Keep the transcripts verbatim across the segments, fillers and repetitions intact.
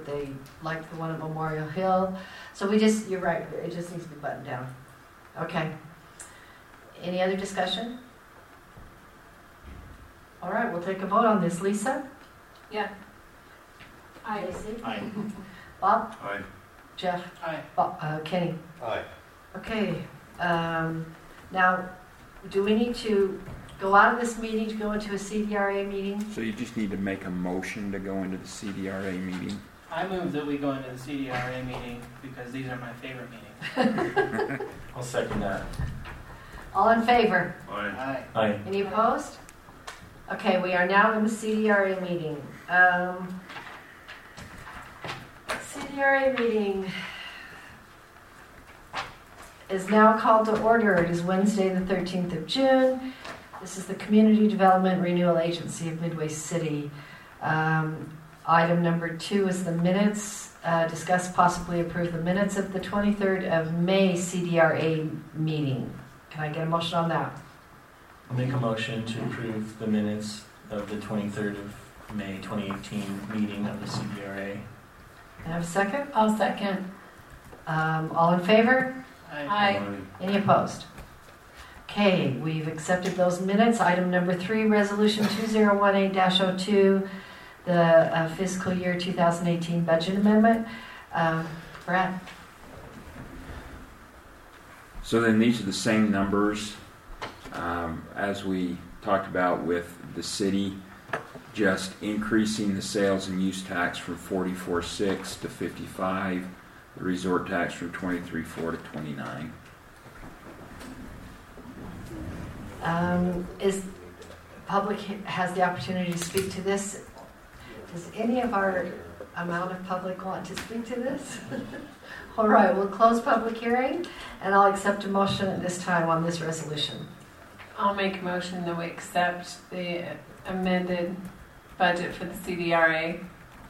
they liked the one at Memorial Hill. So we just, you're right, it just needs to be buttoned down. Okay. Any other discussion? All right, we'll take a vote on this. Lisa? Yeah. Aye. Lacey? Aye. Bob? Aye. Jeff? Aye. Bob, uh, Kenny? Aye. Okay. Um, now, do we need to go out of this meeting to go into a C D R A meeting? So you just need to make a motion to go into the C D R A meeting. I move that we go into the C D R A meeting because these are my favorite meetings. I'll second that. All in favor? Aye. Aye. Aye. Any opposed? Okay, we are now in the C D R A meeting. Um, C D R A meeting is now called to order. It is Wednesday, the thirteenth of June. This is the Community Development Renewal Agency of Midway City. Um, item number two is the minutes. Uh, discuss possibly approve the minutes of the twenty-third of May C D R A meeting. Can I get a motion on that? I'll make a motion to approve the minutes of the twenty-third of May twenty eighteen meeting of the C D R A. Can I have a second? I'll second. Um, all in favor? Aye. Any opposed? Okay, we've accepted those minutes. Item number three, Resolution two zero one eight dash oh two, the uh, fiscal year two thousand eighteen budget amendment. Um, Brad? So then these are the same numbers um, as we talked about with the city, just increasing the sales and use tax from forty-four six to fifty-five, the resort tax from twenty-three four to twenty-nine. Um, is public has the opportunity to speak to this? Does any of our amount of public want to speak to this? All right, we'll close public hearing, and I'll accept a motion at this time on this resolution. I'll make a motion that we accept the amended budget for the C D R A.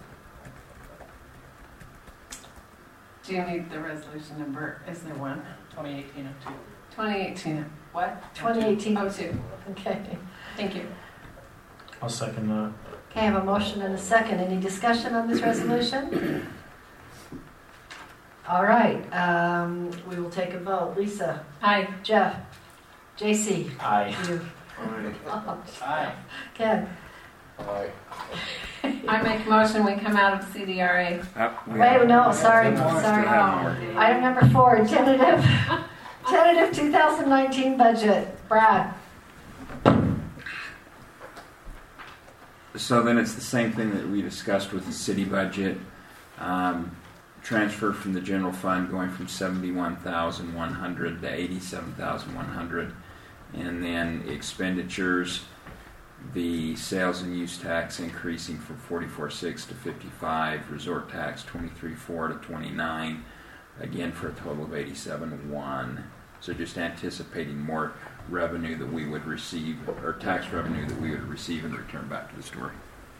Do you need the resolution number? Is there one? twenty eighteen oh two. twenty eighteen. What? twenty eighteen. Oh, two. Okay. Thank you. I'll second that. Okay, I have a motion and a second. Any discussion on this resolution? All right, um, we will take a vote. Lisa? Aye. Jeff? J C? Aye. You? Aye. Ken? Aye. I make a motion we come out of C D R A. Up, we Wait, have- no, sorry, we still sorry. have more. Item number four, tentative, tentative two thousand nineteen budget. Brad? So then it's the same thing that we discussed with the city budget. Um, transfer from the general fund going from seventy-one thousand one hundred to eighty-seven thousand one hundred. And then expenditures, the sales and use tax increasing from forty-four six to fifty-five, resort tax twenty-three four to twenty-nine, again for a total of eighty-seven one. So just anticipating more revenue that we would receive, or tax revenue that we would receive and return back to the store.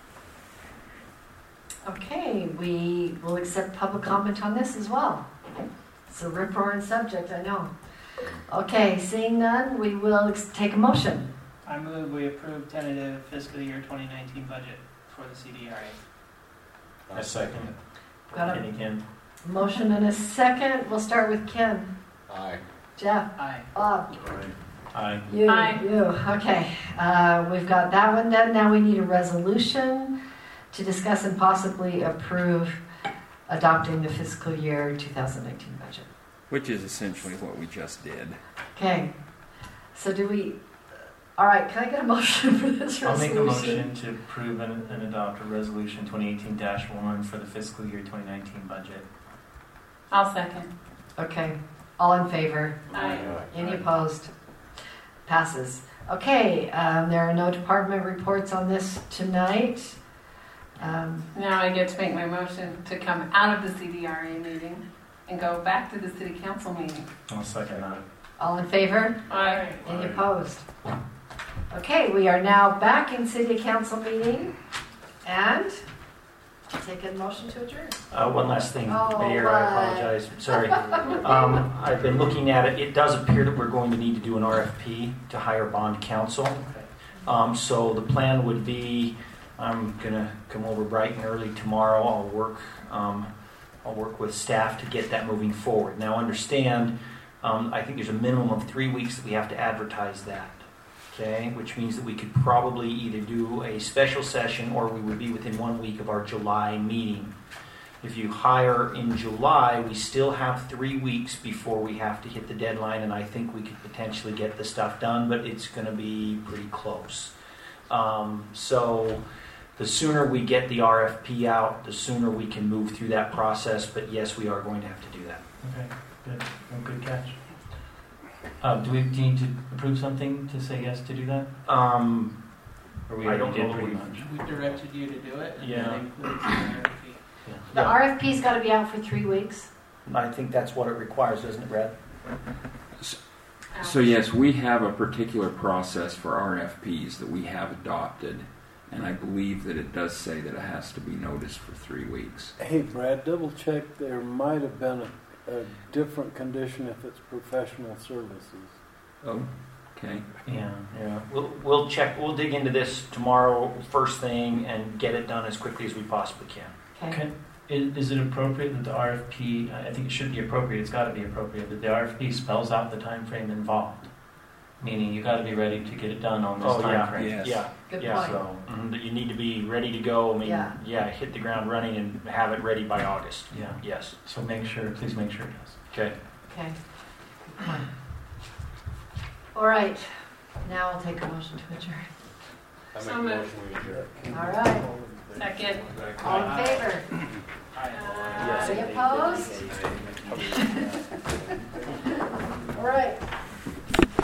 Okay, we will accept public comment on this as well. It's a rip-roaring subject, I know. Okay, seeing none, we will ex- take a motion. I move we approve tentative fiscal year twenty nineteen budget for the C D R A. I second. Got Kenny Ken. a motion and a second. We'll start with Ken. Aye. Jeff? Aye. Bob? Aye. You? Aye. You. Okay, uh, we've got that one done. Now we need a resolution to discuss and possibly approve adopting the fiscal year two thousand nineteen budget. Which is essentially what we just did. Okay, so do we, all right, can I get a motion for this I'll resolution? make a motion to approve and, and adopt a resolution twenty eighteen dash one for the fiscal year twenty nineteen budget. I'll second. Okay, all in favor? Aye. Any opposed? Passes. Okay, um, there are no department reports on this tonight. Um, Now I get to make my motion to come out of the C D R A meeting and go back to the city council meeting. I'll second that. all in favor? Aye. Any opposed? Okay, we are now back in city council meeting, and take a motion to adjourn. Uh, one last thing, Oh, Mayor, I apologize. Sorry. Um, I've been looking at it. It does appear that we're going to need to do an R F P to hire bond counsel. Um, so the plan would be I'm gonna come over bright and early tomorrow. I'll work, um, I'll work with staff to get that moving forward. Now, understand, um, I think there's a minimum of three weeks that we have to advertise that. Okay, which means that we could probably either do a special session or we would be within one week of our July meeting. If you hire in July, we still have three weeks before we have to hit the deadline, and I think we could potentially get the stuff done, but it's going to be pretty close. Um, so the sooner we get the R F P out, the sooner we can move through that process, but yes, we are going to have to do that. Okay, good. Well, good catch. Uh, do we do you need to approve something to say yes to do that? Um, Or we I already don't did know pretty we- much? We directed you to do it, and Yeah. that includes the R F P. The R F P's got to be out for three weeks. I think that's what it requires, doesn't it, Brad? So yes, we have a particular process for R F Ps that we have adopted, and I believe that it does say that it has to be noticed for three weeks. Hey, Brad, double check. There might have been a, a different condition if it's professional services. Oh, okay. Yeah, yeah. We'll, we'll check, we'll dig into this tomorrow first thing and get it done as quickly as we possibly can. Okay. Okay. Is, is it appropriate that the R F P, I think it should be appropriate, it's got to be appropriate, that the R F P spells out the time frame involved? Meaning you got to be ready to get it done on this Oh, time yeah. frame. Yes. Yeah, Good yeah. point. So, mhm, that you need to be ready to go. I mean, Yeah. yeah, hit the ground running and have it ready by August. yeah. Yes. So make sure, please make sure it does. Okay. Okay. Good point. All right. Now I'll take a motion to adjourn. I make a motion we adjourn. All right. Second. All in favor? Uh, Any opposed? All right.